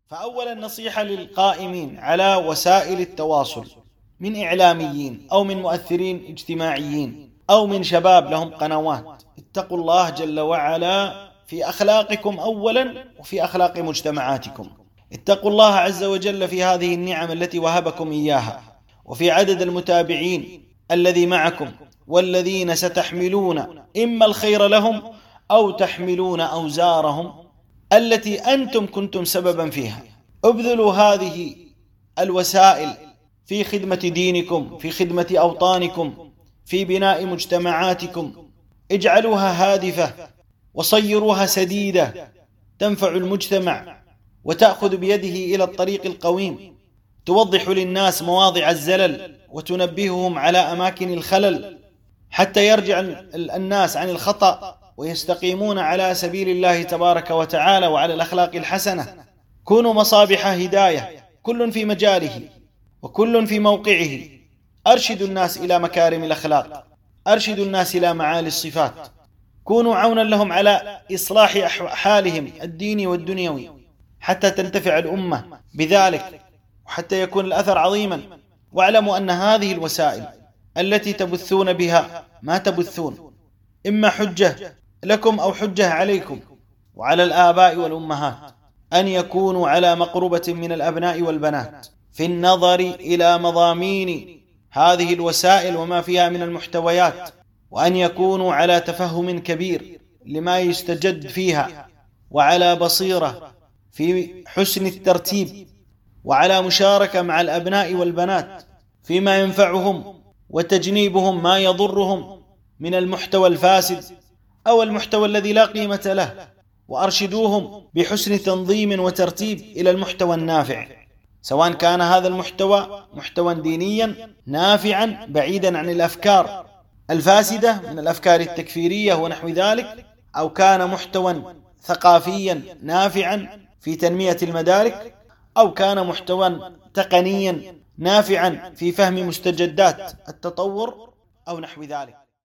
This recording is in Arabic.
فأولا نصيحة للقائمين على وسائل التواصل من إعلاميين أو من مؤثرين اجتماعيين أو من شباب لهم قنوات: اتقوا الله جل وعلا في أخلاقكم أولا وفي أخلاق مجتمعاتكم. اتقوا الله عز وجل في هذه النعم التي وهبكم إياها، وفي عدد المتابعين الذي معكم والذين ستحملون إما الخير لهم أو تحملون أوزارهم التي أنتم كنتم سببا فيها. ابذلوا هذه الوسائل في خدمة دينكم، في خدمة أوطانكم، في بناء مجتمعاتكم. اجعلوها هادفة وصيروها سديدة تنفع المجتمع وتأخذ بيده إلى الطريق القويم، توضح للناس مواضع الزلل وتنبههم على أماكن الخلل حتى يرجع الناس عن الخطأ ويستقيمون على سبيل الله تبارك وتعالى وعلى الأخلاق الحسنة. كونوا مصابيح هداية، كل في مجاله وكل في موقعه. أرشدوا الناس إلى مكارم الأخلاق، أرشدوا الناس إلى معالي الصفات، كونوا عونا لهم على إصلاح حالهم الديني والدنيوي حتى تنتفع الأمة بذلك وحتى يكون الأثر عظيما. واعلموا أن هذه الوسائل التي تبثون بها ما تبثون إما حجة لكم أو حجة عليكم وعلى الآباء والأمهات أن يكونوا على مقربة من الأبناء والبنات في النظر إلى مضامين هذه الوسائل وما فيها من المحتويات، وأن يكونوا على تفهم كبير لما يستجد فيها، وعلى بصيرة في حسن الترتيب، وعلى مشاركة مع الأبناء والبنات فيما ينفعهم وتجنيبهم ما يضرهم من المحتوى الفاسد أو المحتوى الذي لا قيمة له. وأرشدوهم بحسن تنظيم وترتيب إلى المحتوى النافع، سواء كان هذا المحتوى محتوى دينيا نافعا بعيدا عن الأفكار الفاسدة من الأفكار التكفيرية ونحو ذلك، أو كان محتوى ثقافيا نافعا في تنمية المدارك، أو كان محتوى تقنيا نافعا في فهم مستجدات التطور أو نحو ذلك.